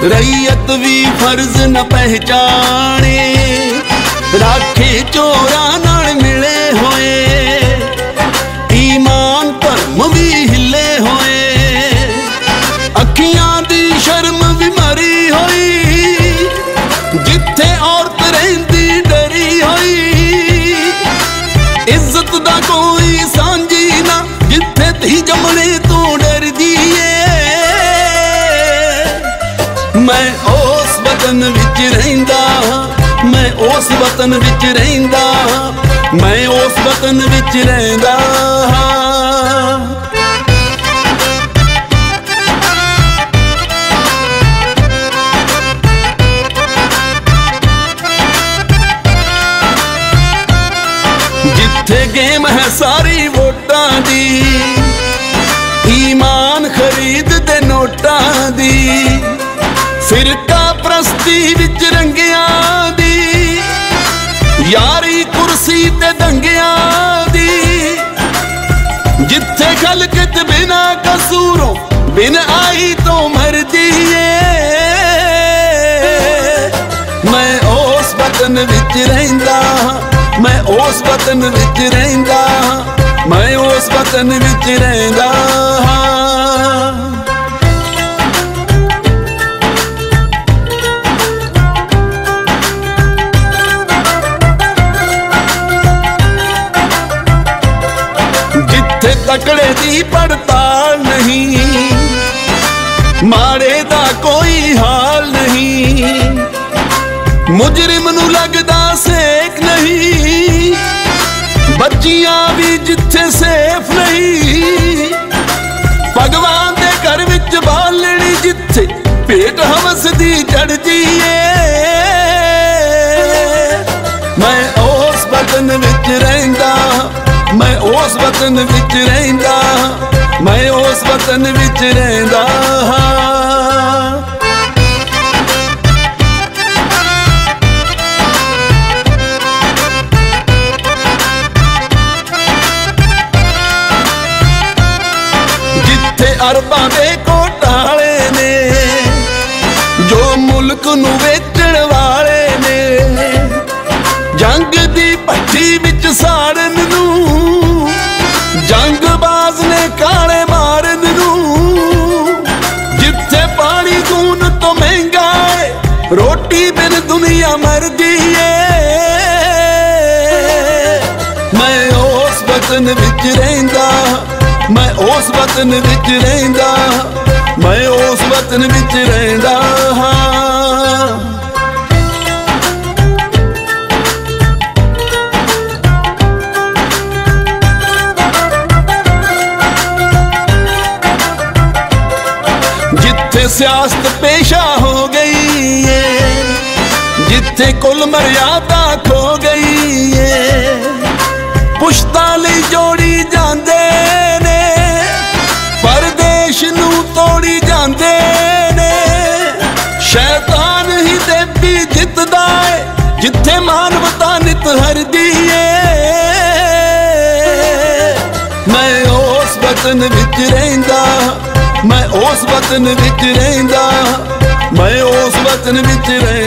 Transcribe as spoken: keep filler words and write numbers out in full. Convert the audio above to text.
रईयत भी फर्ज न पहचाने, राखे चोरां नाल मिले होए, ईमान धर्म भी हिले होए, अखियां दी शर्म भी मरी होई, जिथे औरत रहिंदी डरी होई, इज्जत दा कोई सांझी ना, जिथे धी जमने तो डरदी है। मैं उस वतन विच रहिंदा, मैं उस वतन विच रहिंदा, मैं उस वतन विच रहिंदा। जिथे गेम है सारी वोटां दी, ईमान खरीद दे नोटां दी, फिरका प्रस्ती विच रंगियां दी, यारी कुर्सी ते दंगियां दी, जिथे खलकत बिना कसूरों बिन आई तो मरदी है। मैं उस वतन विच रहिंदा, मैं उस वतन विच रहिंदा, मैं उस वतन विच रहिंदा। जिथे तकड़े दी पड़ताल नहीं, माड़े दा कोई हाल नहीं, मुजरिम नू लगदा सेक नहीं, बच्चियां भी जिथे सेफ नहीं, भगवान दे घर विच बालणी जिथे पेट हवस दी चढ़दी है। मैं उस वतन विच रहिंदा, मैं उस वतन विच रहिंदा, मैं उस वतन विच रहिंदा। जिथे अरबां दे घोटाले ने, जो मुल्क नू वेचण वाले ने, जंग दी भट्टी विच साड़न नू, जंगबाज ने काले मारन नू, जिथे पानी खून तो महंगा है, रोटी बिन दुनिया मरदी है। मैं उस वतन विच रहिंदा, मैं उस वतन विच रहिंदा, मैं उस वतन विच रहिंदा। जिथे सियासत पेशा हो गई है, जिथे कुल मर्यादा खो गई है, पुश्तां लई जोड़ी जांदे ने, परदेश नू तोड़ी जांदे ने, शैतान ही देवी जितदा है, जिथे मानवता नित हरदी है। मैं उस वतन विच रहिंदा, मैं उस वतन विच रहिंदा, मैं उस वतन विच रहिंदा।